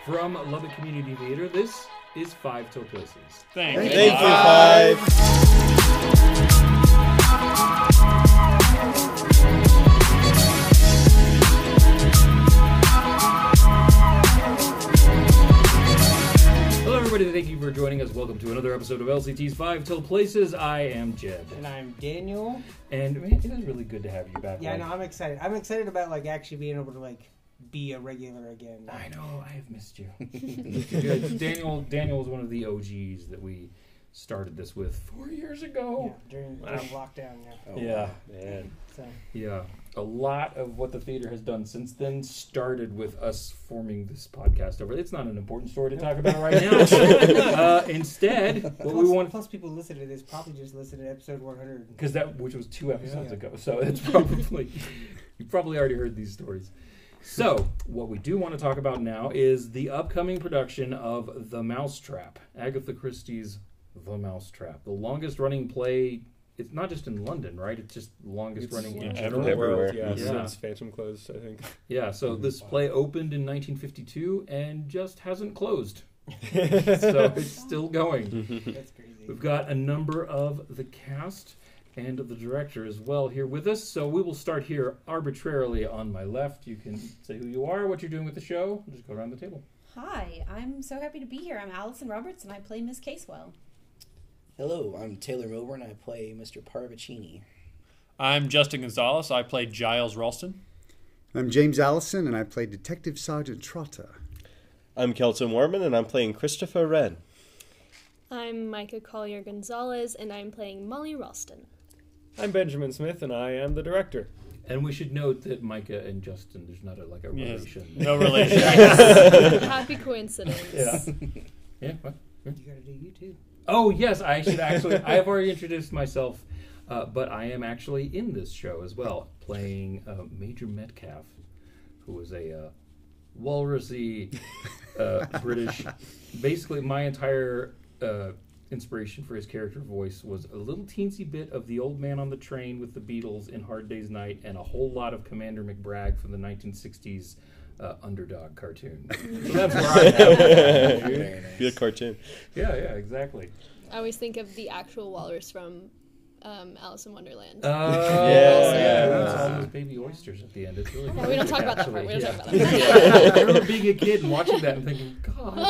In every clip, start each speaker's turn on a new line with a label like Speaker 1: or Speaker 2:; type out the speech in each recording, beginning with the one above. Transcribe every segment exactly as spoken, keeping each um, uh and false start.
Speaker 1: From Lubbock Community Theater, this is Five Till Places.
Speaker 2: Thank, Thank
Speaker 3: you, you Five.
Speaker 1: Hello, everybody. Thank you for joining us. Welcome to another episode of L C T's Five Till Places. I am Jed.
Speaker 4: And I'm Daniel.
Speaker 1: And man, it is really good to have you back.
Speaker 4: Yeah,
Speaker 1: on.
Speaker 4: no, I'm excited. I'm excited about like actually being able to like be a regular again.
Speaker 1: I know, I have missed you. Good. Daniel Daniel was one of the O Gs that we started this with four years ago.
Speaker 4: Yeah, during,
Speaker 1: Wow.
Speaker 4: during lockdown. Yeah.
Speaker 1: Oh, yeah, man.
Speaker 4: So.
Speaker 1: Yeah, a lot of what the theater has done since then started with us forming this podcast over. It's not an important story to talk about right now. uh, instead, what
Speaker 4: plus,
Speaker 1: we want
Speaker 4: plus people listening to this probably just listened to episode one hundred
Speaker 1: because that which was two episodes
Speaker 4: yeah.
Speaker 1: ago. So it's probably you've probably already heard these stories. So, what we do want to talk about now is the upcoming production of The Mousetrap, Agatha Christie's The Mousetrap, the longest-running play. It's not just in London, right? It's just longest-running in general.
Speaker 3: Everywhere. Yeah,
Speaker 1: Yeah.
Speaker 3: since Phantom closed, I think.
Speaker 1: Yeah, so mm-hmm. this play opened in nineteen fifty-two and just hasn't closed. So it's still going.
Speaker 4: That's crazy.
Speaker 1: We've got a number of the cast and the director as well here with us. So we will start here arbitrarily on my left. You can say who you are, what you're doing with the show. We'll just go around the table.
Speaker 5: Hi, I'm so happy to be here. I'm Allison Roberts, and I play Miss Casewell.
Speaker 6: Hello, I'm Taylor Milburn. I play Mister Parvicini.
Speaker 2: I'm Justin Gonzalez. I play Giles Ralston.
Speaker 7: I'm James Allison, and I play Detective Sergeant Trotta.
Speaker 8: I'm Kelton Warman, and I'm playing Christopher Wren.
Speaker 9: I'm Micah Collier-Gonzalez, and I'm playing Molly Ralston.
Speaker 3: I'm Benjamin Smith, and I am the director.
Speaker 1: And we should note that Micah and Justin, there's not a, like a
Speaker 2: yes.
Speaker 1: relation.
Speaker 2: No relation.
Speaker 9: Happy coincidence.
Speaker 1: Yeah. Yeah, what?
Speaker 4: You gotta do you too.
Speaker 1: Oh, yes, I should actually, I have already introduced myself, uh, but I am actually in this show as well, playing uh, Major Metcalf, who is a uh, walrusy uh, British. Basically, my entire uh, inspiration for his character voice was a little teensy bit of the old man on the train with the Beatles in Hard Day's Night and a whole lot of Commander McBragg from the nineteen sixties uh, Underdog cartoon. So that's where I am.
Speaker 8: Good cartoon.
Speaker 1: Yeah, yeah, exactly.
Speaker 9: I always think of the actual walrus from um, Alice in Wonderland.
Speaker 1: Uh,
Speaker 8: yeah,
Speaker 1: yeah,
Speaker 8: yeah.
Speaker 1: it's all those baby oysters at the end. It's really.
Speaker 9: Yeah, we don't talk about that part. We don't
Speaker 1: yeah.
Speaker 9: talk about that.
Speaker 1: I remember being a kid and watching that and thinking, God,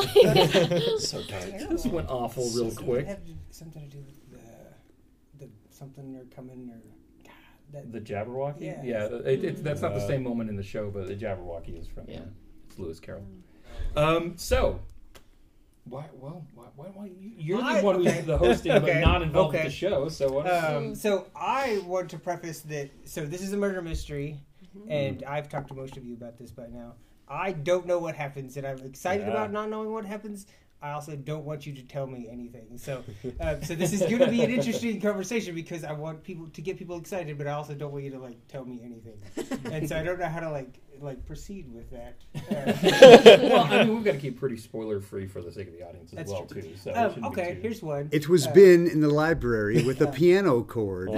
Speaker 6: So dark.
Speaker 1: this went awful real
Speaker 4: Does it
Speaker 1: quick.
Speaker 4: have something to do with the, the something or coming or God, that,
Speaker 1: The Jabberwocky?
Speaker 4: Yeah.
Speaker 1: Yeah, it, it, that's not the
Speaker 3: Uh,
Speaker 1: same moment in the show, but the Jabberwocky is from, yeah,
Speaker 9: Yeah.
Speaker 1: it's Lewis Carroll. Um, so, why, well, why, why, why you- you're
Speaker 4: I-
Speaker 1: the one
Speaker 4: okay.
Speaker 1: who's the hosting, but
Speaker 4: Okay.
Speaker 1: not involved
Speaker 4: Okay.
Speaker 1: with the show, so what?
Speaker 4: Um, so I want to preface that. So this is a murder mystery, and I've talked to most of you about this by now. I don't know what happens, and I'm excited
Speaker 1: Yeah.
Speaker 4: about not knowing what happens. I also don't want you to tell me anything. So, uh, so this is going to be an interesting conversation because I want people to get people excited, but I also don't want you to like tell me anything. And so I don't know how to like like proceed with that. Uh,
Speaker 1: Well, I mean, we've got to keep pretty spoiler free for the sake of the audience as
Speaker 4: That's
Speaker 1: well,
Speaker 4: true.
Speaker 1: too. So it
Speaker 4: um,
Speaker 1: shouldn't be
Speaker 4: okay,
Speaker 1: too-
Speaker 4: here's one.
Speaker 7: It was
Speaker 4: Uh,
Speaker 7: Ben in the library with a piano chord.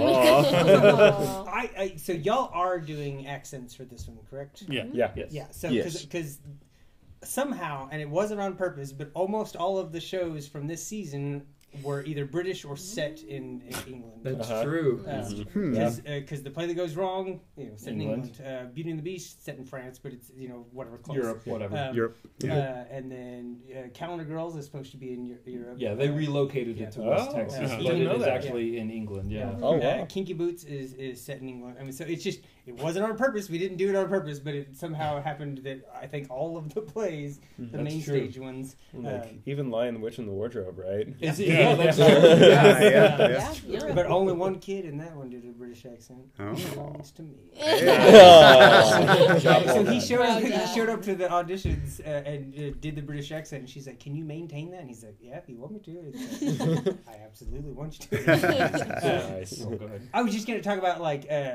Speaker 9: Aw.
Speaker 4: I, I so y'all are doing accents for this one, correct?
Speaker 2: Yeah.
Speaker 3: Yeah.
Speaker 1: Yes.
Speaker 4: Yeah. So
Speaker 8: Yes.
Speaker 4: because somehow, and it wasn't on purpose, but almost all of the shows from this season were either British or set in, in England.
Speaker 1: That's
Speaker 3: Uh-huh.
Speaker 1: true.
Speaker 7: Hmm.
Speaker 4: Because uh, the play that goes wrong, you know, set in
Speaker 1: England.
Speaker 4: England. Uh, Beauty and the Beast set in France, but it's you know whatever close.
Speaker 1: Europe, whatever.
Speaker 4: Um,
Speaker 7: Europe.
Speaker 4: Uh, and then uh, Calendar Girls is supposed to be in Eu- Europe.
Speaker 1: Yeah, they
Speaker 4: Uh,
Speaker 1: relocated
Speaker 4: yeah.
Speaker 1: it to West
Speaker 3: Oh,
Speaker 1: Texas,
Speaker 4: yeah.
Speaker 1: but
Speaker 3: Didn't
Speaker 1: it
Speaker 3: know
Speaker 1: is
Speaker 3: that.
Speaker 1: actually in England. Yeah.
Speaker 8: Oh,
Speaker 4: Uh,
Speaker 8: wow.
Speaker 4: Kinky Boots is, is set in England. I mean, so it's just it wasn't on purpose. We didn't do it on purpose, but it somehow happened that I think all of the plays, the
Speaker 1: That's
Speaker 4: main
Speaker 1: true.
Speaker 4: stage ones,
Speaker 3: Like,
Speaker 4: um,
Speaker 3: even Lion, the Witch, and the Wardrobe, right?
Speaker 1: Is it-
Speaker 3: Yeah.
Speaker 1: yeah, that's
Speaker 3: Yeah.
Speaker 1: true.
Speaker 7: Yeah, yeah,
Speaker 5: Yeah,
Speaker 7: yeah.
Speaker 5: Europe.
Speaker 4: but only one kid in that one did a British accent.
Speaker 7: Oh.
Speaker 4: Belongs to me.
Speaker 8: Oh.
Speaker 4: So he showed
Speaker 9: Proud
Speaker 4: up, he
Speaker 9: dad.
Speaker 4: showed up to the auditions uh, and uh, did the British accent, and she's like, "Can you maintain that?" And he's like, "Yeah, if you want me to." It's like, I absolutely want you to. Uh,
Speaker 3: Nice.
Speaker 1: Oh, go ahead.
Speaker 4: I was just going to talk about like, uh,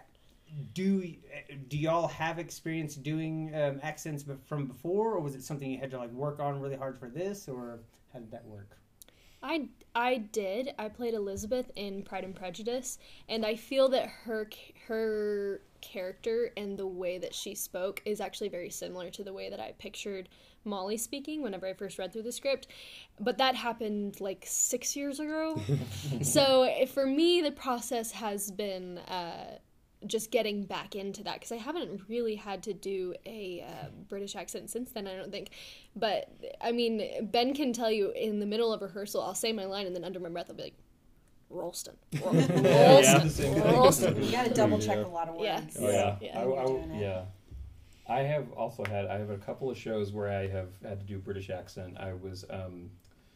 Speaker 4: do do y'all have experience doing um, accents be- from before, or was it something you had to like work on really hard for this, or how did that work?
Speaker 9: I, I did. I played Elizabeth in Pride and Prejudice, and I feel that her her character and the way that she spoke is actually very similar to the way that I pictured Molly speaking whenever I first read through the script. But that happened like six years ago. So for me, the process has been uh, just getting back into that, because I haven't really had to do a uh, British accent since then, I don't think. But, I mean, Ben can tell you in the middle of rehearsal, I'll say my line, and then under my breath I'll be like, Ralston. Ralston.
Speaker 1: Yeah.
Speaker 9: Ralston.
Speaker 5: You gotta double check
Speaker 1: Yeah.
Speaker 5: a lot of words.
Speaker 9: Yeah.
Speaker 3: Oh, yeah.
Speaker 9: Yeah.
Speaker 1: I,
Speaker 5: when you're
Speaker 1: I-
Speaker 5: doing it.
Speaker 1: yeah. I have also had, I have a couple of shows where I have had to do British accent. I was, um,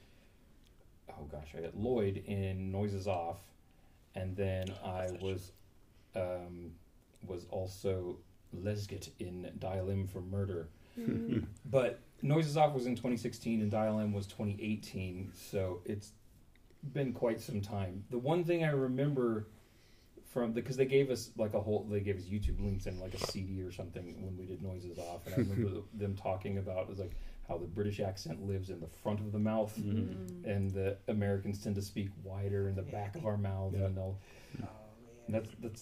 Speaker 1: oh gosh, I got Lloyd in Noises Off, and then I was, um, was also Lesgit in Dial M for Murder.
Speaker 9: Mm.
Speaker 1: But Noises Off was in twenty sixteen and Dial M was twenty eighteen, so it's been quite some time. The one thing I remember from, because they gave us like a whole, they gave us YouTube links and like a C D or something when we did Noises Off, and I remember them talking about, it was like how the British accent lives in the front of the mouth,
Speaker 3: Mm-hmm.
Speaker 1: and the Americans tend to speak wider in the back of our mouth,
Speaker 3: Yeah.
Speaker 1: and they'll,
Speaker 4: Oh, man.
Speaker 1: and that's that's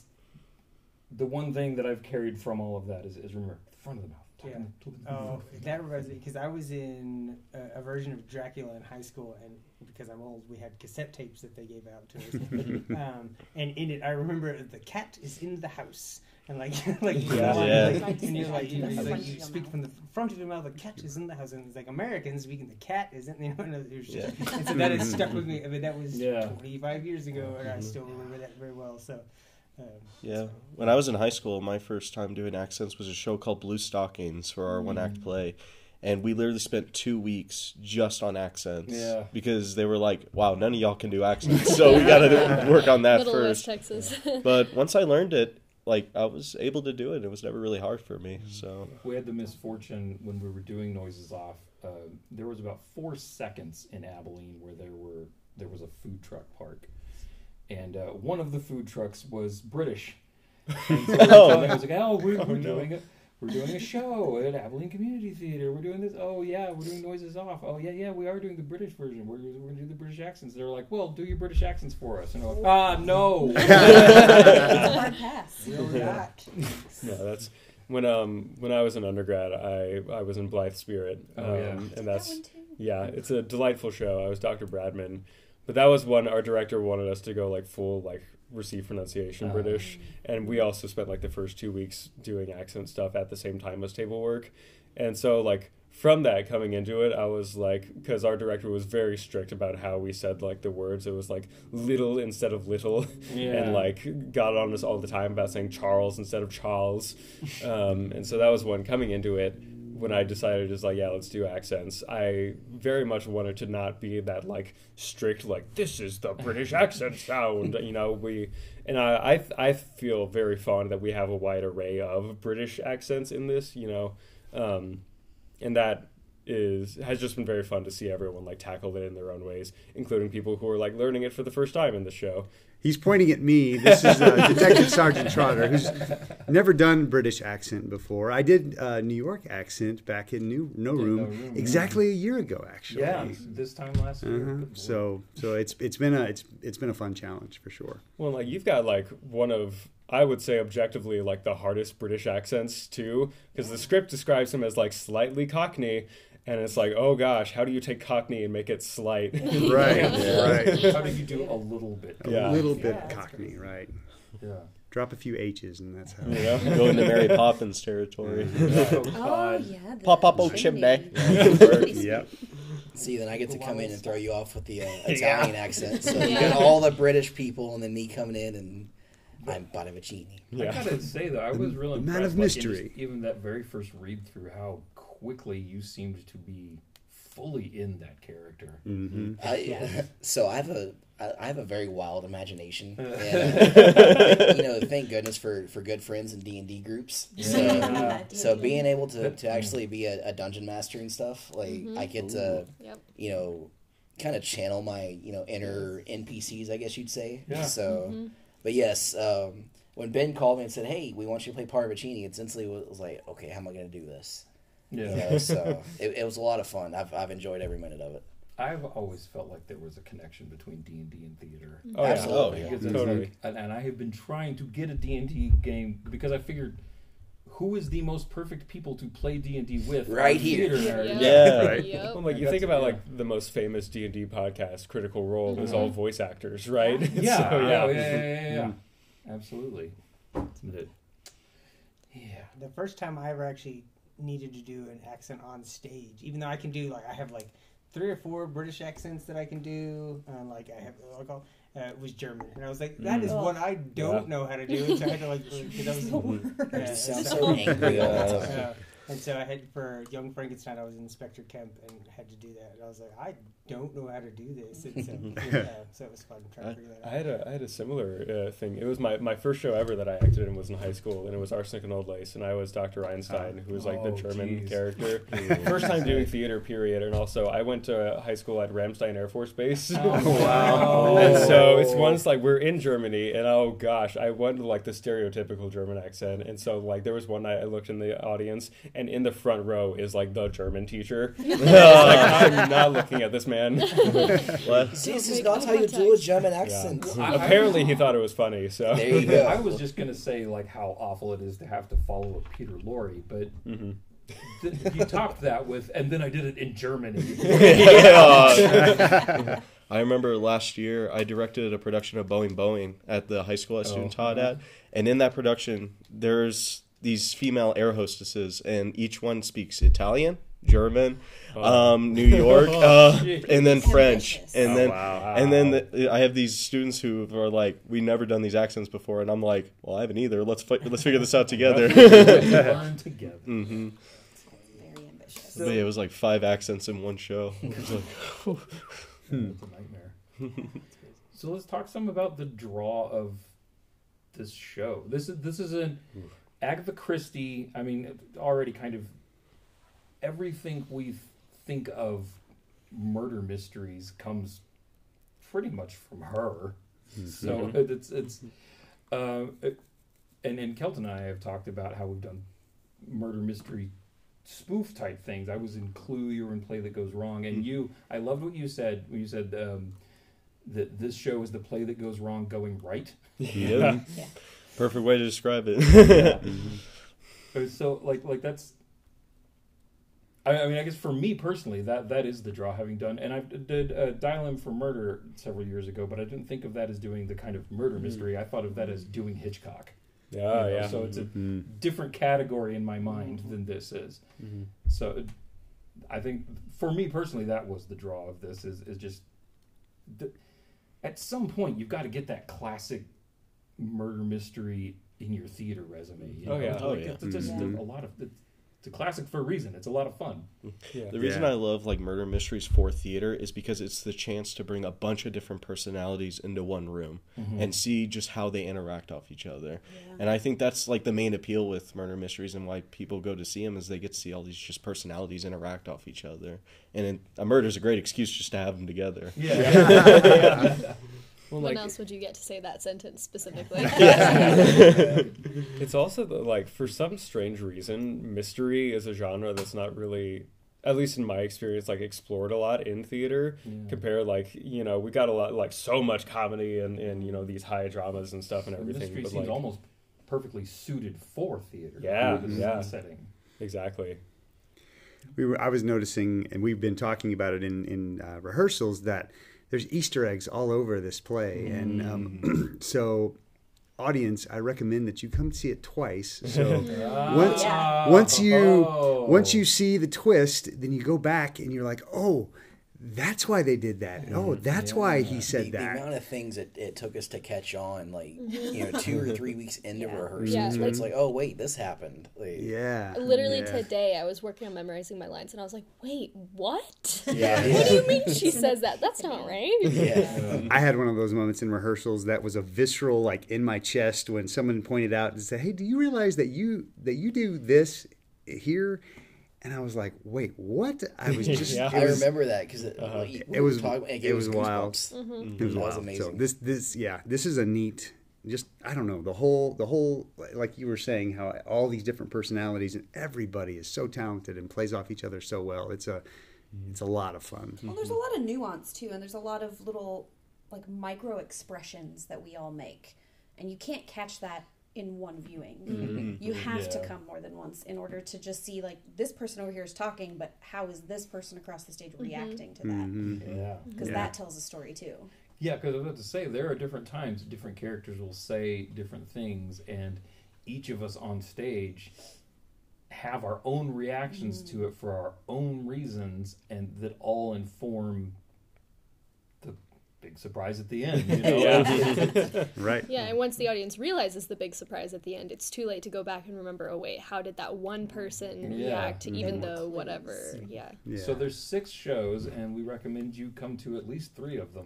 Speaker 1: the one thing that I've carried from all of that is, is remember the front of the mouth.
Speaker 4: Yeah.
Speaker 1: talking to the-
Speaker 4: Oh, that reminds me, because I was in a, a version of Dracula in high school, and because I'm old, we had cassette tapes that they gave out to us. um, and in it, I remember the cat is in the house, and like, like, you
Speaker 3: Yeah.
Speaker 4: know,
Speaker 8: Yeah.
Speaker 4: like, and you're like, you,
Speaker 5: The
Speaker 4: you,
Speaker 5: front
Speaker 4: like,
Speaker 5: of
Speaker 4: you
Speaker 5: your
Speaker 4: speak
Speaker 5: mouth.
Speaker 4: from the front of your mouth. The cat is in the house, and it's like Americans speaking. The cat isn't. You know, and it was just, and so that has stuck with me. I mean, that was
Speaker 1: Yeah.
Speaker 4: twenty-five years ago, and I still remember that very well. So. Um,
Speaker 8: Yeah.
Speaker 4: so-
Speaker 8: When I was in high school, my first time doing accents was a show called Blue Stockings for our one act play. And we literally spent two weeks just on accents.
Speaker 1: Yeah.
Speaker 8: Because they were like, wow, none of y'all can do accents. So we got to work on that
Speaker 9: Middle
Speaker 8: first.
Speaker 9: West Texas.
Speaker 8: But once I learned it, like, I was able to do it. It was never really hard for me. So,
Speaker 1: We had the misfortune when we were doing Noises Off. Uh, there was about four seconds in Abilene where there were there was a food truck park, and uh, one of the food trucks was British. And so we were
Speaker 8: Oh.
Speaker 1: telling- I was like, "Oh, we're,
Speaker 3: Oh,
Speaker 1: we're
Speaker 3: no.
Speaker 1: doing a we're doing a show at Abilene Community Theater. We're doing this. Oh yeah, we're doing Noises Off. Oh yeah, yeah, we are doing the British version. We're we're gonna do the British accents." They're like, "Well, do your British accents for us." And I'm like, "Ah, no."
Speaker 5: It's a hard pass.
Speaker 4: Will not.
Speaker 3: No, that's when um when I was an undergrad, I I was in Blythe Spirit. Um,
Speaker 1: Oh, yeah.
Speaker 3: and that's yeah, it's a delightful show. I was Doctor Bradman, but that was one our director wanted us to go like full like receive pronunciation
Speaker 1: Oh.
Speaker 3: British, and we also spent like the first two weeks doing accent stuff at the same time as table work, and so like from that coming into it, I was like, because our director was very strict about how we said like the words. It was like little instead of little,
Speaker 1: Yeah.
Speaker 3: and like got on us all the time about saying Charles instead of Charles, um, and so that was one coming into it. When I decided, just like, yeah, let's do accents, I very much wanted to not be that like strict, like this is the British accent sound, you know. We and I, I, I feel very fond that we have a wide array of British accents in this, you know, um, and that is has just been very fun to see everyone like tackle it in their own ways, including people who are like learning it for the first time in the show.
Speaker 7: He's pointing at me. This is uh, Detective Sergeant Trotter, who's never done British accent before. I did uh, New York accent back in New No
Speaker 1: Yeah,
Speaker 7: Room,
Speaker 1: No Room, yeah.
Speaker 7: exactly a year ago, actually.
Speaker 1: Yeah, this time last year.
Speaker 7: Uh-huh. So, so it's it's been a it's it's been a fun challenge for sure.
Speaker 3: Well, like you've got like one of, I would say objectively, like the hardest British accents too, because the script describes him as like slightly Cockney, and it's like, oh gosh, how do you take Cockney and make it slight?
Speaker 7: Right, right.
Speaker 1: How do you do a little bit?
Speaker 7: A
Speaker 3: Yeah.
Speaker 7: little bit
Speaker 5: Yeah, that's
Speaker 7: Cockney,
Speaker 5: crazy.
Speaker 7: right?
Speaker 1: Yeah.
Speaker 7: Drop a few H's, and that's how.
Speaker 3: You know?
Speaker 8: go into Mary Poppins territory.
Speaker 1: Oh,
Speaker 5: Oh
Speaker 1: God.
Speaker 5: yeah. the
Speaker 8: Pop, pop, oh,
Speaker 5: chimney.
Speaker 8: chimney.
Speaker 7: Yep.
Speaker 6: See, then I get to come in and throw you off with the uh, Italian accent. So you got all the British people, and then me coming in, and I'm Bonaccini.
Speaker 1: I
Speaker 3: Yeah.
Speaker 1: gotta say though, I was really
Speaker 7: man
Speaker 1: impressed.
Speaker 7: of
Speaker 1: like, in
Speaker 7: mystery.
Speaker 1: just even that very first read through, how quickly you seemed to be fully in that character.
Speaker 7: Mm-hmm.
Speaker 6: I, so I have a I I have a very wild imagination, and, uh, you know, thank goodness for, for good friends and D and D groups. So,
Speaker 1: Yeah.
Speaker 6: so being able to, to actually be a, a dungeon master and stuff, like
Speaker 9: Mhm.
Speaker 6: I get to,
Speaker 9: Yep.
Speaker 6: you know, kind of channel my, you know, inner N P Cs, I guess you'd say.
Speaker 1: Yeah.
Speaker 6: So,
Speaker 9: Mhm.
Speaker 6: but yes, um, when Ben called me and said, "Hey, we want you to play Parvicini," it instantly was, was like, okay, how am I going to do this?
Speaker 1: Yeah.
Speaker 6: You know, so it, it was a lot of fun. I've I've enjoyed every minute of it.
Speaker 1: I've always felt like there was a connection between D and D and theater.
Speaker 3: Oh yeah,
Speaker 6: Absolutely.
Speaker 3: oh,
Speaker 1: Because
Speaker 3: yeah.
Speaker 1: it's
Speaker 3: totally.
Speaker 1: like- and, and I have been trying to get a D and D game because I figured, who is the most perfect people to play D and D with?
Speaker 6: Right
Speaker 1: Are
Speaker 6: here.
Speaker 1: theater nerds.
Speaker 8: Yeah.
Speaker 7: Right.
Speaker 9: Yep.
Speaker 3: Well, like you
Speaker 1: That's-
Speaker 3: think about
Speaker 1: yeah.
Speaker 3: like the most famous D and D podcast, Critical Role, is
Speaker 1: Mhm.
Speaker 3: all voice actors, right?
Speaker 1: Yeah,
Speaker 3: So,
Speaker 1: yeah,
Speaker 3: yeah.
Speaker 1: yeah, yeah, yeah, yeah. Absolutely. But, yeah.
Speaker 4: The first time I ever actually needed to do an accent on stage, even though I can do like I have like three or four British accents that I can do, and like I have like all, uh, it was German, and I was like, that is
Speaker 5: Mm.
Speaker 4: one I don't
Speaker 3: Yeah.
Speaker 4: know how to do, so I had to like because I was
Speaker 6: You
Speaker 4: yeah,
Speaker 6: sound
Speaker 4: so-
Speaker 6: so angry all the time.
Speaker 4: Yeah. And so I had for Young Frankenstein, I was Inspector Kemp and had to do that. And I was like, I don't know how to do this. And so, yeah, so it was fun trying to figure that
Speaker 3: I
Speaker 4: out.
Speaker 3: had a I had a similar uh, thing. It was my, my first show ever that I acted in was in high school, and it was Arsenic and Old Lace, and I was Doctor Einstein, who was like the
Speaker 1: Oh,
Speaker 3: German
Speaker 1: geez.
Speaker 3: character. First time doing theater, period, and also I went to high school at Ramstein Air Force Base.
Speaker 1: wow.
Speaker 3: And so it's once like we're in Germany, and oh gosh, I went to like the stereotypical German accent, and so like there was one night I looked in the audience, and in the front row is like the German teacher. Like, I'm not looking at this man.
Speaker 8: What?
Speaker 6: See, this is
Speaker 9: Make
Speaker 6: not
Speaker 9: eye
Speaker 6: how you do a
Speaker 9: contact.
Speaker 6: German
Speaker 3: Yeah.
Speaker 6: accent.
Speaker 1: I-
Speaker 3: Apparently, he thought it was funny. So
Speaker 6: There you go.
Speaker 1: I was just gonna say like how awful it is to have to follow a Peter Lorre, but
Speaker 3: Mhm.
Speaker 1: th- you topped that with, and then I did it in Germany.
Speaker 8: Yeah. I remember last year I directed a production of Boeing Boeing at the high school I student
Speaker 3: Oh.
Speaker 8: taught at, and in that production there's these female air hostesses, and each one speaks Italian, German, um, New York, uh, and then French,
Speaker 5: Ambitious.
Speaker 8: and
Speaker 7: Oh,
Speaker 8: then
Speaker 7: wow.
Speaker 8: and then the, I have these students who are like, we never done these accents before, and I'm like, well, I haven't either. Let's fi- let's figure this out together.
Speaker 1: Learn together.
Speaker 8: hmm
Speaker 5: Very ambitious.
Speaker 8: But yeah, it was like five accents in one show. It was like,
Speaker 1: It's a nightmare. So let's talk some about the draw of this show. This is this is an Agatha Christie. I mean, already kind of everything we think of murder mysteries comes pretty much from her. So it's it's uh, and and Kelt and I have talked about how we've done murder mystery spoof type things. I was in Clue, you were in Play That Goes Wrong, and you. I loved what you said when you said um, that this show is the play that goes wrong going right.
Speaker 8: yeah.
Speaker 5: Yeah.
Speaker 8: Perfect way to describe it.
Speaker 1: Uh, So like like that's. I, I mean, I guess for me personally, that that is the draw. Having done, and I did uh, Dial M for Murder several years ago, but I didn't think of that as doing the kind of murder mystery. I thought of that as doing Hitchcock.
Speaker 3: yeah,
Speaker 1: You know,
Speaker 3: yeah.
Speaker 1: So it's a
Speaker 7: Mm.
Speaker 1: different category in my mind than this is. So it- I think for me personally, that was the draw of this. Is is just the, at some point you've got to get that classic murder mystery in your theater resume. You
Speaker 3: Oh,
Speaker 1: know?
Speaker 3: yeah.
Speaker 1: Like,
Speaker 8: Oh, yeah.
Speaker 1: It's just
Speaker 7: Mhm.
Speaker 1: a, a lot of. It's, it's a classic for a reason. It's a lot of fun.
Speaker 3: Yeah.
Speaker 8: The reason
Speaker 7: Yeah.
Speaker 8: I love like murder mysteries for theater is because it's the chance to bring a bunch of different personalities into one room and see just how they interact off each other. And I think that's like the main appeal with murder mysteries and why people go to see them is they get to see all these just personalities interact off each other. And it, a murder is a great excuse just to have them together.
Speaker 1: Yeah.
Speaker 3: Well,
Speaker 9: When
Speaker 3: like,
Speaker 9: else would you get to say that sentence specifically?
Speaker 3: it's also the, like for some strange reason, mystery is a genre that's not really, at least in my experience, like explored a lot in theater. Compared, like you know, we got a lot, like so much comedy and and you know these high dramas and stuff and
Speaker 1: The
Speaker 3: everything.
Speaker 1: mystery
Speaker 3: But
Speaker 1: seems
Speaker 3: like,
Speaker 1: almost perfectly suited for theater.
Speaker 3: Yeah,
Speaker 1: for this
Speaker 3: yeah.
Speaker 1: setting.
Speaker 3: exactly.
Speaker 7: We were, I was noticing, and we've been talking about it in in uh, rehearsals, that there's Easter eggs all over this play, and um, so audience, I recommend that you come see it twice. So once
Speaker 1: Ah,
Speaker 7: once you
Speaker 1: oh.
Speaker 7: once you see the twist, then you go back and you're like, oh, that's why they did that. Oh, that's why he
Speaker 6: the,
Speaker 7: said
Speaker 6: the
Speaker 7: that.
Speaker 6: amount of things it, it took us to catch on, like you know, two or three weeks into
Speaker 5: Yeah.
Speaker 6: rehearsals,
Speaker 9: Yeah,
Speaker 6: where
Speaker 9: like-
Speaker 6: it's like, oh wait, this happened. Like,
Speaker 7: Yeah.
Speaker 9: Literally
Speaker 7: yeah.
Speaker 9: today, I was working on memorizing my lines, and I was like, "Wait, what?
Speaker 6: yeah,
Speaker 9: What do
Speaker 6: yeah.
Speaker 9: you mean she says that? That's not right."
Speaker 6: yeah.
Speaker 7: I had one of those moments in rehearsals that was a visceral, like in my chest, when someone pointed out and said, "Hey, do you realize that you that you do this here?" And I was like, "Wait, what?" I was just,
Speaker 3: Yeah.
Speaker 7: it
Speaker 6: I
Speaker 7: was,
Speaker 6: remember that because it,
Speaker 3: Uh-huh.
Speaker 6: like, we
Speaker 7: It
Speaker 6: were
Speaker 7: was-
Speaker 6: talking, it,
Speaker 7: it
Speaker 6: gave
Speaker 7: was
Speaker 6: us
Speaker 7: wild.
Speaker 6: goosebumps.
Speaker 7: it was
Speaker 6: That was
Speaker 7: wild. So
Speaker 6: amazing.
Speaker 7: this, this, yeah, this is a neat. Just I don't know the whole the whole like you were saying how all these different personalities and everybody is so talented and plays off each other so well. It's a It's a lot of fun.
Speaker 5: Well, there's a lot of nuance too, and there's a lot of little like micro expressions that we all make, and you can't catch that in one viewing.
Speaker 1: Mm-hmm.
Speaker 5: You have
Speaker 1: Yeah.
Speaker 5: to come more than once in order to just see like this person over here is talking, but how is this person across the stage reacting to that?
Speaker 7: Mm-hmm.
Speaker 1: Yeah.
Speaker 5: Because
Speaker 7: Yeah.
Speaker 5: that tells a story too.
Speaker 1: Yeah, because I was about to say, there are different times different characters will say different things, and each of us on stage have our own reactions
Speaker 5: Mm.
Speaker 1: to it for our own reasons, and that all inform the big surprise at the end. You know?
Speaker 3: Yeah.
Speaker 7: Right.
Speaker 9: Yeah, and once the audience realizes the big surprise at the end, it's too late to go back and remember, oh wait, how did that one person
Speaker 1: Yeah.
Speaker 9: react, even
Speaker 5: Mhm.
Speaker 9: though whatever, yeah.
Speaker 7: Yeah.
Speaker 1: So there's six shows, and we recommend you come to at least three of them.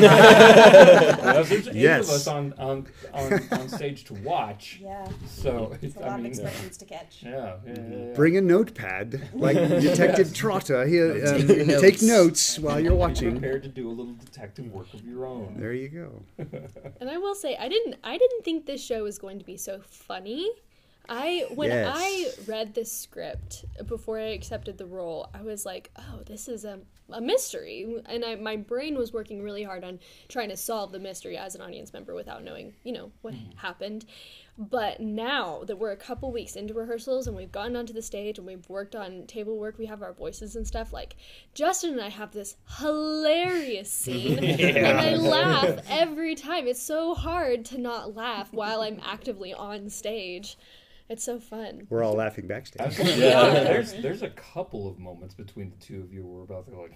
Speaker 1: Because there's eight
Speaker 7: Yes.
Speaker 1: of us on, on, on, on stage to watch.
Speaker 5: Yeah,
Speaker 1: So
Speaker 5: it's a
Speaker 1: I
Speaker 5: lot of
Speaker 1: mean,
Speaker 5: expressions to catch.
Speaker 1: yeah, yeah, yeah, yeah.
Speaker 7: Bring a notepad, like Detective Trotta. Here,
Speaker 6: Take
Speaker 7: um,
Speaker 6: your notes.
Speaker 7: take notes while you're
Speaker 1: Be
Speaker 7: watching.
Speaker 1: prepared to do a little detective work of your own.
Speaker 7: There you go.
Speaker 9: And I will say, I didn't, I didn't think this show was going to be so funny. I when
Speaker 7: Yes.
Speaker 9: I read the script before I accepted the role, I was like, "Oh, this is a, a mystery," and I, my brain was working really hard on trying to solve the mystery as an audience member without knowing, you know, what happened. But now that we're a couple weeks into rehearsals and we've gotten onto the stage and we've worked on table work, we have our voices and stuff. Like Justin and I have this hilarious scene, and I laugh every time. It's so hard to not laugh while I'm actively on stage. It's so fun.
Speaker 7: We're all laughing backstage.
Speaker 1: Absolutely. Yeah. There's there's a couple of moments between the two of you where we're about to go like,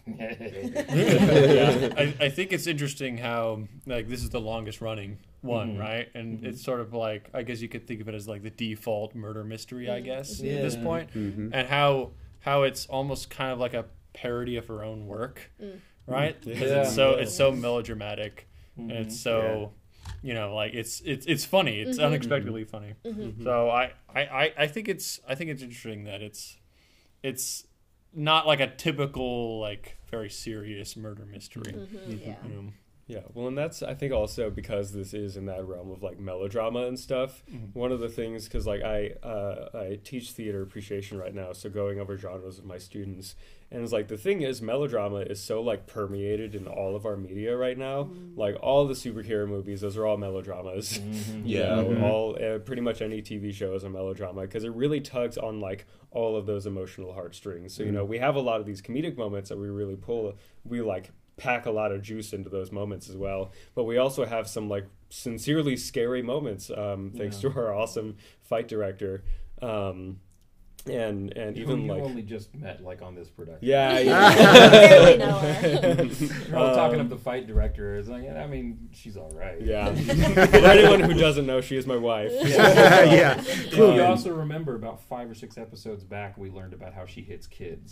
Speaker 2: yeah, I, I think it's interesting how like this is the longest running one,
Speaker 1: Mhm.
Speaker 2: right? And
Speaker 1: Mhm.
Speaker 2: it's sort of like I guess you could think of it as like the default murder mystery, I guess,
Speaker 1: Yeah.
Speaker 2: at this point,
Speaker 7: Mhm.
Speaker 2: and how how it's almost kind of like a parody of her own work, right? 'Cause
Speaker 1: Yeah.
Speaker 2: it's so it's so melodramatic, and
Speaker 1: Mhm.
Speaker 2: it's so. You know, like it's it's it's funny. It's
Speaker 9: Mhm.
Speaker 2: unexpectedly funny. So I, I, I, I think it's I think it's interesting that it's it's not like a typical like very serious murder mystery.
Speaker 9: Mm-hmm.
Speaker 5: Yeah.
Speaker 2: Um,
Speaker 3: Yeah, well, and that's I think also because this is in that realm of like melodrama and stuff. One of the things, because like I uh, I teach theater appreciation right now, so going over genres with my students, and it's like the thing is melodrama is so like permeated in all of our media right now. Like all the superhero movies, those are all melodramas.
Speaker 1: Mhm.
Speaker 3: You
Speaker 8: Yeah.
Speaker 3: know,
Speaker 7: Mhm.
Speaker 3: all uh, pretty much any T V show is a melodrama because it really tugs on like all of those emotional heartstrings. So you know, we have a lot of these comedic moments that we really pull. We like pack a lot of juice into those moments as well. But we also have some like sincerely scary moments, um, thanks
Speaker 1: Yeah.
Speaker 3: to our awesome fight director. Um, and and
Speaker 1: Who
Speaker 3: even
Speaker 1: you
Speaker 3: like
Speaker 1: only just met like on this production.
Speaker 3: yeah,
Speaker 5: Barely know
Speaker 3: yeah.
Speaker 5: her.
Speaker 1: We're all talking
Speaker 3: Um,
Speaker 1: up the fight director. Is like, I mean, she's all right.
Speaker 3: Yeah. For anyone who doesn't know, she is my wife.
Speaker 7: yeah.
Speaker 1: Well,
Speaker 3: Um,
Speaker 1: you also remember about five or six episodes back, we learned about how she hits kids.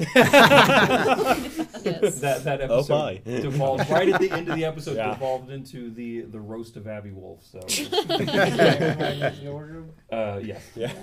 Speaker 9: Yes.
Speaker 1: that that
Speaker 8: Oh,
Speaker 1: episode
Speaker 8: my.
Speaker 1: devolved right at the end of the episode.
Speaker 3: Yeah.
Speaker 1: Devolved into the the roast of Abby Wolf. So, uh, yeah,
Speaker 3: Yeah.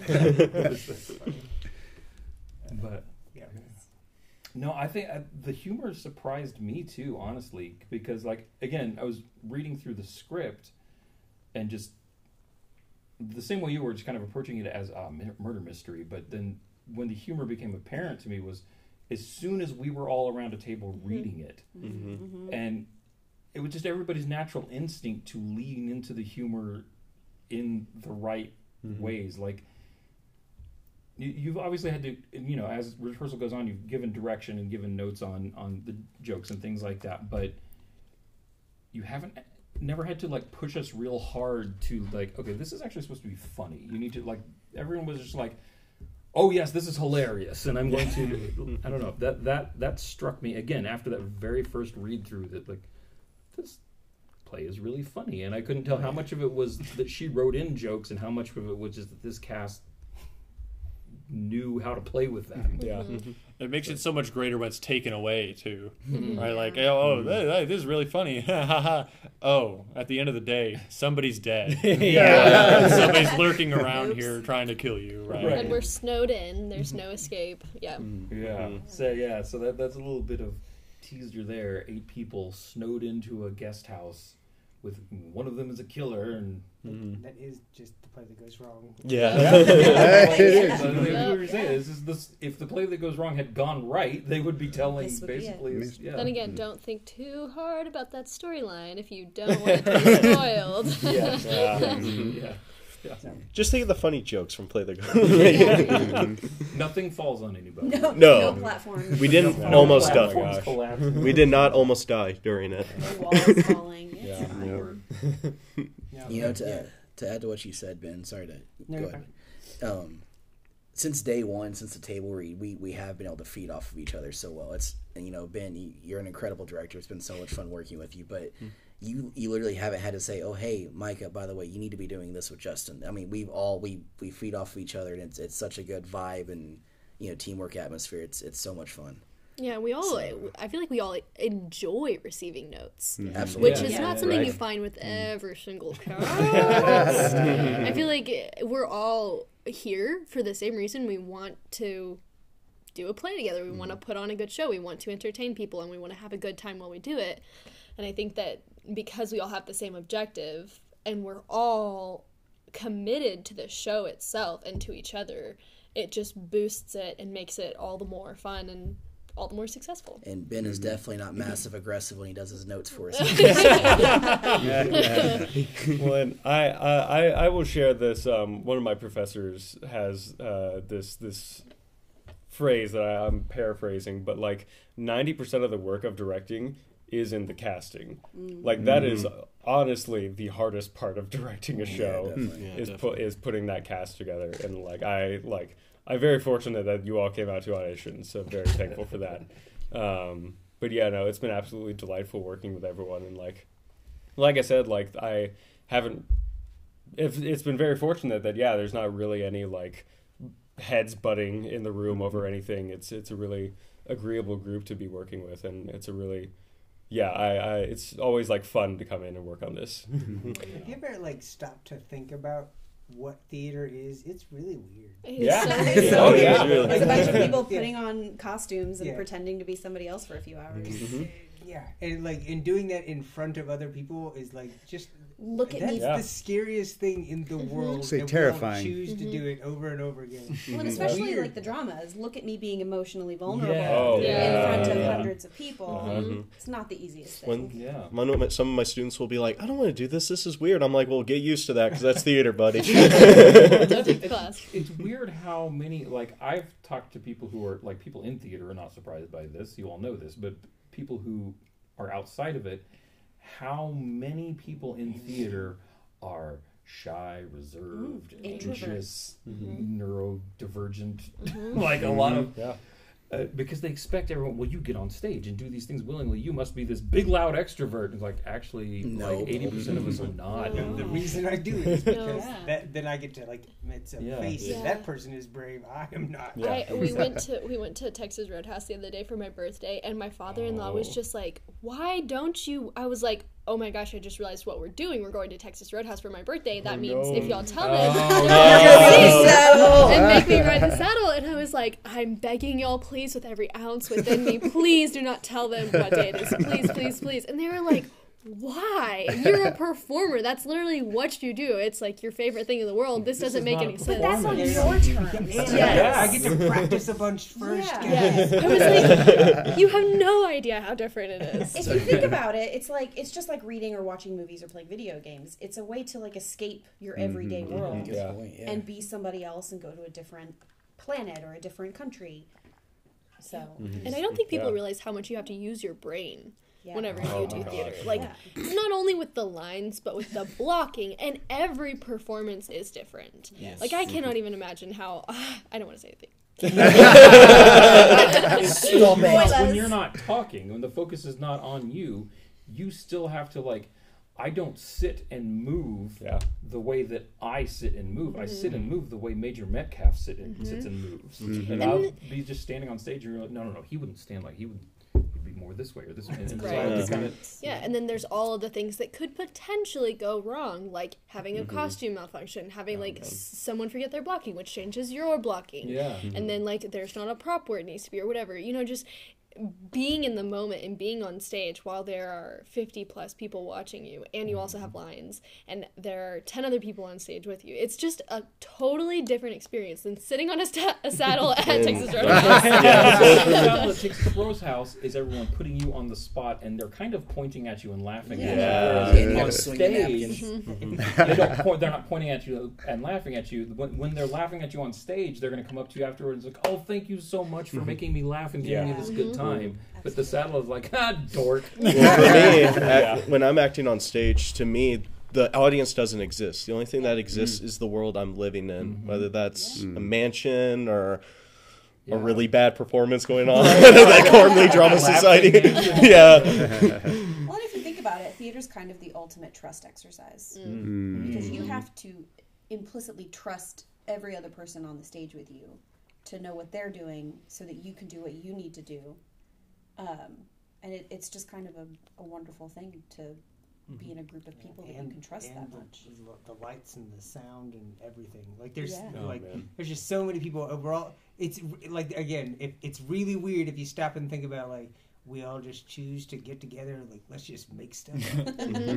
Speaker 1: but
Speaker 4: Yeah.
Speaker 1: no, I think uh, the humor surprised me too, honestly, because like again, I was reading through the script and just the same way you were, just kind of approaching it as a mi- murder mystery. But then when the humor became apparent to me was as soon as we were all around a table reading it, and it was just everybody's natural instinct to lean into the humor in the right ways. Like you, you've obviously had to, you know, as rehearsal goes on, you've given direction and given notes on on the jokes and things like that, but you haven't never had to like push us real hard to like, okay, this is actually supposed to be funny. You need to like, everyone was just like, oh yes, this is hilarious, and I'm going to, I don't know, that that that struck me again after that very first read through that like this play is really funny, and I couldn't tell how much of it was that she wrote in jokes and how much of it was just that this cast knew how to play with that.
Speaker 3: Yeah.
Speaker 2: It makes it so much greater when it's taken away too, right? Like, oh, oh th- th- this is really funny. Oh, at the end of the day, somebody's dead.
Speaker 1: Yeah.
Speaker 2: Somebody's lurking around
Speaker 9: Oops.
Speaker 2: here trying to kill you, right?
Speaker 1: Right.
Speaker 9: And we're snowed in. There's no escape. Yeah.
Speaker 1: Yeah. So yeah, so that that's a little bit of teaser there. Eight people snowed into a guest house with one of them is a killer and
Speaker 3: Mhm.
Speaker 4: That is just the play that goes wrong.
Speaker 8: Yeah.
Speaker 7: It is.
Speaker 1: So, I mean, what we're saying is, is this, if the play that goes wrong had gone right, they would be telling
Speaker 5: This would be it.
Speaker 1: basically. it's- yeah.
Speaker 9: Then again, don't think too hard about that storyline if you don't want it to be spoiled.
Speaker 1: Yeah.
Speaker 3: Yeah.
Speaker 1: yeah. Yeah.
Speaker 8: Just think of the funny jokes from Play the Game.
Speaker 1: Nothing falls on anybody.
Speaker 5: No,
Speaker 8: No.
Speaker 5: no platform.
Speaker 8: We didn't
Speaker 1: No
Speaker 8: almost
Speaker 1: platforms
Speaker 8: die.
Speaker 3: Oh my gosh.
Speaker 1: collapse.
Speaker 8: We did not almost die during it.
Speaker 5: No walls falling. It's
Speaker 3: Yeah.
Speaker 5: fine.
Speaker 4: Yeah.
Speaker 6: You know, to to add to what you said, Ben. Sorry to
Speaker 4: No,
Speaker 6: go
Speaker 4: you're
Speaker 6: ahead. Um, since day one, since the table read, we we have been able to feed off of each other so well. It's and you know, Ben, you, you're an incredible director. It's been so much fun working with you, but.
Speaker 8: Hmm.
Speaker 6: You you literally haven't had to say, oh hey Micah, by the way, you need to be doing this with Justin. I mean, we've all we, we feed off of each other, and it's it's such a good vibe and you know teamwork atmosphere. It's it's so much fun.
Speaker 9: Yeah, we all. I feel like we all enjoy receiving notes,
Speaker 6: Absolutely.
Speaker 9: which is
Speaker 1: Yeah.
Speaker 9: not something
Speaker 3: Right.
Speaker 9: you find with every single cast. I feel like we're all here for the same reason. We want to do a play together. We want to put on a good show. We want to entertain people, and we want to have a good time while we do it. And I think that because we all have the same objective, and we're all committed to the show itself and to each other, it just boosts it and makes it all the more fun and all the more successful.
Speaker 6: And Ben is definitely not massive aggressive when he does his notes for us.
Speaker 3: Well, and I, I, I will share this. Um, one of my professors has uh, this this phrase that I, I'm paraphrasing, but like ninety percent of the work of directing is in the casting. Like that is honestly the hardest part of directing a show.
Speaker 6: definitely.
Speaker 8: Yeah,
Speaker 3: is
Speaker 8: definitely.
Speaker 3: put is putting that cast together, and like I like I'm very fortunate that you all came out to audition, so very thankful for that. Um, but yeah, no, it's been absolutely delightful working with everyone, and like like I said, like I haven't. It's, it's been very fortunate that yeah, there's not really any like heads butting in the room over anything. It's it's a really agreeable group to be working with, and it's a really yeah, I, I it's always like fun to come in and work on this.
Speaker 4: Have you ever like stopped to think about what theater is? It's really weird.
Speaker 9: It's
Speaker 3: Yeah.
Speaker 9: so
Speaker 5: It's
Speaker 9: weird.
Speaker 5: so
Speaker 3: Oh,
Speaker 5: weird.
Speaker 3: yeah.
Speaker 8: Really.
Speaker 5: It's a bunch of people
Speaker 4: Yeah.
Speaker 5: putting on costumes and
Speaker 4: Yeah.
Speaker 5: pretending to be somebody else for a few hours.
Speaker 4: Yeah, and like and doing that in front of other people is like just
Speaker 5: Look at
Speaker 4: that's
Speaker 5: me.
Speaker 3: Yeah.
Speaker 4: the scariest thing in the world.
Speaker 7: Say
Speaker 4: and we all
Speaker 7: terrifying.
Speaker 4: choose to do it over and over again.
Speaker 5: Well, and especially
Speaker 4: Weird.
Speaker 5: like the dramas. Look at me being emotionally vulnerable
Speaker 1: Yeah.
Speaker 3: Oh,
Speaker 5: in
Speaker 9: yeah.
Speaker 5: front of
Speaker 3: Yeah.
Speaker 5: hundreds of people.
Speaker 3: Uh-huh.
Speaker 5: It's not the easiest
Speaker 8: When-
Speaker 5: thing.
Speaker 1: Yeah.
Speaker 8: One of my- Some of my students will be like, I don't want to do this. This is weird. I'm like, well, get used to that because that's theater, buddy.
Speaker 9: Take the class.
Speaker 1: It's weird how many, like, I've talked to people who are, like, people in theater are not surprised by this. You all know this, but people who are outside of it, how many people in theater are shy, reserved,
Speaker 5: Mm,
Speaker 1: anxious,
Speaker 5: Mm-hmm.
Speaker 1: neurodivergent, like a lot of.
Speaker 3: Yeah.
Speaker 1: Uh, because they expect everyone, well, you get on stage and do these things willingly. You must be this big, loud extrovert. And like, actually,
Speaker 6: No.
Speaker 1: like eighty percent of us are not.
Speaker 4: And the reason I do it is because
Speaker 5: Yeah.
Speaker 4: that then I get to like it's a
Speaker 1: Yeah.
Speaker 4: face.
Speaker 5: Yeah.
Speaker 4: And that person is brave. I am not.
Speaker 3: Yeah.
Speaker 9: I, we went to we went to Texas Roadhouse the other day for my birthday, and my father-in-law was
Speaker 1: Oh.
Speaker 9: just like, "Why don't you?" I was like, "Oh my gosh, I just realized what we're doing. We're going to Texas Roadhouse for my birthday. That
Speaker 3: Oh,
Speaker 9: means
Speaker 3: no.
Speaker 9: if y'all tell
Speaker 1: Oh,
Speaker 9: them,
Speaker 1: no.
Speaker 9: they're and make me ride the saddle." And I was like, "I'm begging y'all, please, with every ounce within me, please do not tell them what day it is. Please, please, please." And they were like, "Why? You're a performer. That's literally what you do. It's like your favorite thing in the world. This, doesn't
Speaker 1: is
Speaker 9: make
Speaker 1: not
Speaker 9: any
Speaker 5: But
Speaker 9: sense."
Speaker 5: that's on
Speaker 4: Yeah.
Speaker 5: your terms.
Speaker 4: Yeah.
Speaker 9: Yes.
Speaker 4: I get to practice a bunch first.
Speaker 5: Yeah.
Speaker 9: Yes. I was like, you have no idea how different it is.
Speaker 5: If you think about it, it's like it's just like reading or watching movies or playing video games. It's a way to like escape your everyday world
Speaker 6: Good
Speaker 3: Yeah.
Speaker 6: point, yeah.
Speaker 5: and be somebody else and go to a different planet or a different country. So
Speaker 9: And I don't think people
Speaker 3: Yeah.
Speaker 9: realize how much you have to use your brain
Speaker 5: yeah.
Speaker 9: whenever
Speaker 3: Oh
Speaker 9: you do
Speaker 3: my
Speaker 9: theater.
Speaker 3: gosh.
Speaker 9: Like,
Speaker 5: Yeah.
Speaker 9: not only with the lines, but with the blocking, and every performance is different.
Speaker 6: Yes.
Speaker 9: Like, I cannot even imagine how. I don't want to say anything.
Speaker 1: It's- it's-
Speaker 6: Well,
Speaker 1: because
Speaker 5: man.
Speaker 1: when you're not talking, when the focus is not on you, you still have to like. I don't sit and move
Speaker 3: Yeah.
Speaker 1: the way that I sit and move. I sit and move the way Major Metcalf sit and sits and moves. And I'll be just standing on stage and you're like, no, no, no, he wouldn't stand like he would. He'd be more this way or this way. And so I have to
Speaker 9: Right.
Speaker 1: kind of,
Speaker 9: Yeah, and then there's all of the things that could potentially go wrong, like having a costume malfunction, having like s- someone forget their blocking, which changes your blocking.
Speaker 1: yeah.
Speaker 9: And then like there's not a prop where it needs to be or whatever. You know, just being in the moment and being on stage while there are fifty plus people watching you, and you also have lines, and there are ten other people on stage with you. It's just a totally different experience than sitting on a, sta- a saddle at Texas Roadhouse.
Speaker 1: Yeah, the saddle at Texas Roadhouse is everyone putting you on the spot, and they're kind of pointing at you and laughing at you.
Speaker 3: Yeah.
Speaker 1: Whereas
Speaker 6: Yeah, you
Speaker 1: on
Speaker 6: gotta swing a napkin.
Speaker 1: stage, they don't point, they're not pointing at you and laughing at you. When, when they're laughing at you on stage, they're going to come up to you afterwards like, "Oh, thank you so much for making me laugh and giving
Speaker 3: Yeah.
Speaker 1: me this good time." But the saddle is like, "Ah, dork."
Speaker 8: Well, for me, act- when I'm acting on stage, to me, the audience doesn't exist. The only thing that exists is the world I'm living in, whether that's a mansion or
Speaker 1: Yeah.
Speaker 8: a really bad performance going on at Gormley Drama Society. Yeah.
Speaker 5: Well, and if you think about it, theater's kind of the ultimate trust exercise. Because you have to implicitly trust every other person on the stage with you to know what they're doing so that you can do what you need to do. Um, and it, it's just kind of a, a wonderful thing to be in a group of people that you can trust
Speaker 4: and
Speaker 5: that
Speaker 4: the,
Speaker 5: much.
Speaker 4: The lights and the sound and everything. Like there's
Speaker 5: Yeah.
Speaker 3: Oh,
Speaker 4: like
Speaker 3: man.
Speaker 4: there's just so many people overall. It's r- like again, if it's really weird if you stop and think about like we all just choose to get together and like let's just make stuff up.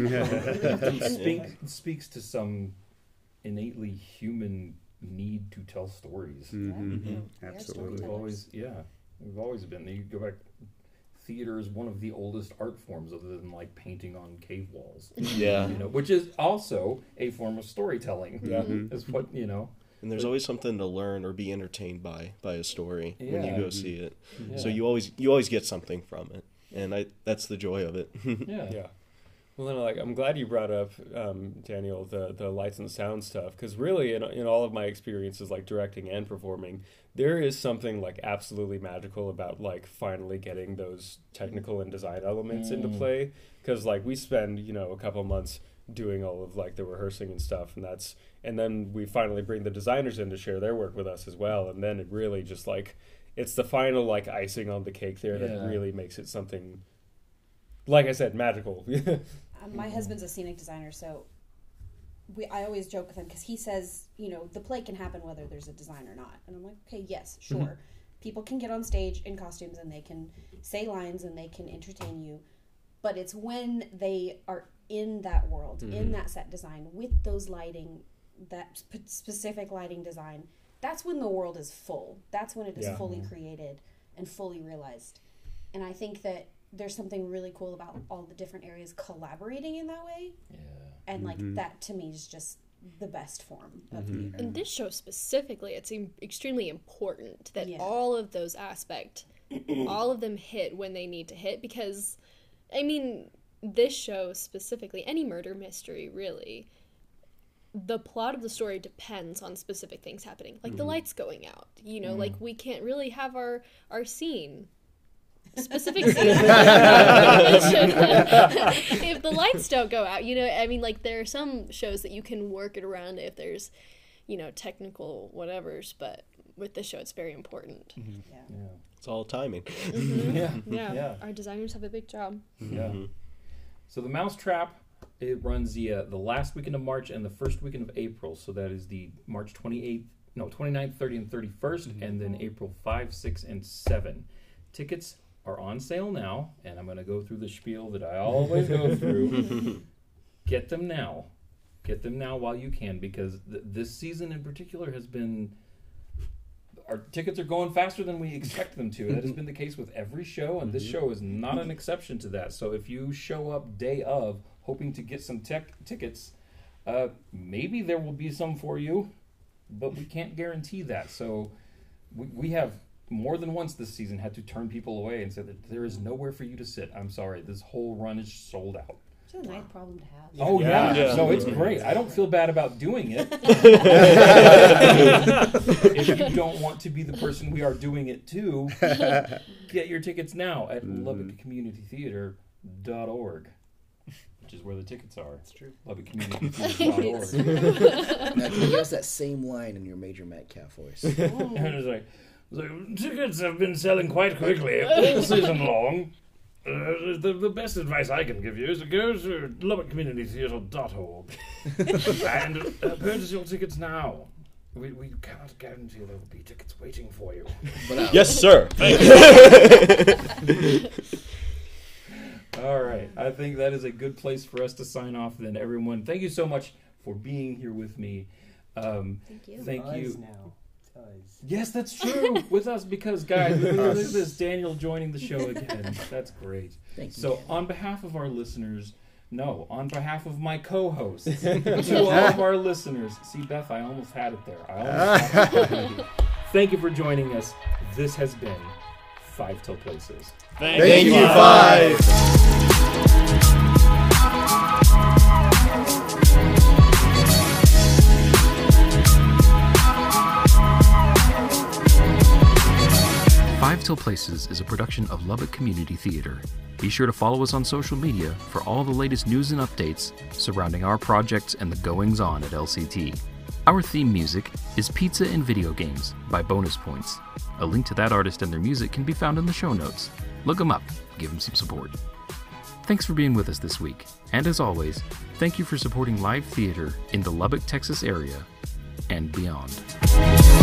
Speaker 1: It speak, speaks to some innately human need to tell stories.
Speaker 7: Mhm.
Speaker 5: Yeah.
Speaker 7: Absolutely.
Speaker 1: We've
Speaker 5: Storytellers.
Speaker 1: always, yeah, we've always been. You go back. Theater is one of the oldest art forms, other than like painting on cave walls.
Speaker 8: Yeah.
Speaker 1: You know, which is also a form of storytelling.
Speaker 3: Yeah.
Speaker 1: Is what you know.
Speaker 8: And there's always something to learn or be entertained by by a story when you
Speaker 1: Yeah.
Speaker 8: go see it. So
Speaker 1: Yeah.
Speaker 8: you always you always get something from it, and I that's the joy of it.
Speaker 1: Yeah.
Speaker 3: Yeah. Well, then, like, I'm glad you brought up, um, Daniel, the, the lights and sound stuff, because really, in, in all of my experiences, like, directing and performing, there is something, like, absolutely magical about, like, finally getting those technical and design elements into
Speaker 1: Mm.
Speaker 3: play, because, like, we spend, you know, a couple months doing all of, like, the rehearsing and stuff, and that's, and then we finally bring the designers in to share their work with us as well, and then it really just, like, it's the final, like, icing on the cake there that
Speaker 1: Yeah.
Speaker 3: really makes it something, like I said, magical.
Speaker 5: Um, my husband's a scenic designer, so we I always joke with him because he says, you know, the play can happen whether there's a design or not. And I'm like, okay, yes, sure. People can get on stage in costumes and they can say lines and they can entertain you. But it's when they are in that world, in that set design, with those lighting, that sp- specific lighting design, that's when the world is full. That's when it is
Speaker 3: Yeah.
Speaker 5: fully created and fully realized. And I think that there's something really cool about all the different areas collaborating in that way.
Speaker 1: Yeah.
Speaker 5: And like that to me is just the best form of
Speaker 8: Mm-hmm.
Speaker 5: theater.
Speaker 9: In this show specifically, it's em- extremely important that
Speaker 5: Yeah.
Speaker 9: all of those aspects, all of them hit when they need to hit. Because, I mean, this show specifically, any murder mystery really, the plot of the story depends on specific things happening, like the lights going out. You know, like we can't really have our our scene. Specific scene. If the lights don't go out, you know, I mean, like there are some shows that you can work it around if there's, you know, technical whatevers, but with this show it's very important.
Speaker 1: Yeah.
Speaker 8: It's all timing.
Speaker 1: Yeah.
Speaker 9: Yeah.
Speaker 1: Yeah.
Speaker 9: Our designers have a big job.
Speaker 1: Yeah. So the Mousetrap, it runs the uh, the last weekend of March and the first weekend of April. So that is the March twenty-eighth, no, twenty-ninth, thirtieth, and thirty-first, and then April fifth, sixth, and seventh. Tickets are on sale now, and I'm going to go through the spiel that I always go through. Get them now. Get them now while you can, because th- this season in particular has been... Our tickets are going faster than we expect them to. That has been the case with every show, and this show is not an exception to that. So if you show up day of hoping to get some tech tickets, uh, maybe there will be some for you, but we can't guarantee that. So we, we have more than once this season had to turn people away and say that there is nowhere for you to sit. I'm sorry, this whole run is sold out.
Speaker 5: It's a nice problem to have.
Speaker 1: Oh yeah.
Speaker 3: Yeah.
Speaker 1: So it's great. I don't feel bad about doing it. If you don't want to be the person we are doing it to, get your tickets now at Lubbock Community Theater dot org, which is where the tickets are. That's true. Lubbock Community Theater dot org.
Speaker 6: Now, can you give us that same line in your Major Metcalf voice?
Speaker 1: And it's like, it's like, tickets have been selling quite quickly all season long. Uh, the, the best advice I can give you is to go to Lubbock Community Theater dot org and uh, purchase your tickets now. We, we cannot guarantee there will be tickets waiting for you.
Speaker 6: But, uh,
Speaker 8: Yes, sir.
Speaker 1: All right. I think that is a good place for us to sign off then, everyone. Thank you so much for being here with me. Um,
Speaker 9: Thank you.
Speaker 1: Thank
Speaker 4: Us
Speaker 1: you.
Speaker 4: now. Us.
Speaker 1: Yes, that's true. With us, because, guys, look at this Daniel joining the show again. That's great.
Speaker 6: Thank you.
Speaker 1: So, on behalf of our listeners, no, on behalf of my co-hosts, to all of our listeners, see, Beth, I almost had it there. I almost had it. Thank you for joining us. This has been Five Till Places.
Speaker 2: Thank,
Speaker 8: Thank you, Five.
Speaker 1: Five Till Places is a production of Lubbock Community Theater. Be sure to follow us on social media for all the latest news and updates surrounding our projects and the goings-on at L C T. Our theme music is Pizza and Video Games by Bonus Points. A link to that artist and their music can be found in the show notes. Look them up, give them some support. Thanks for being with us this week, and as always, thank you for supporting live theater in the Lubbock, Texas area and beyond.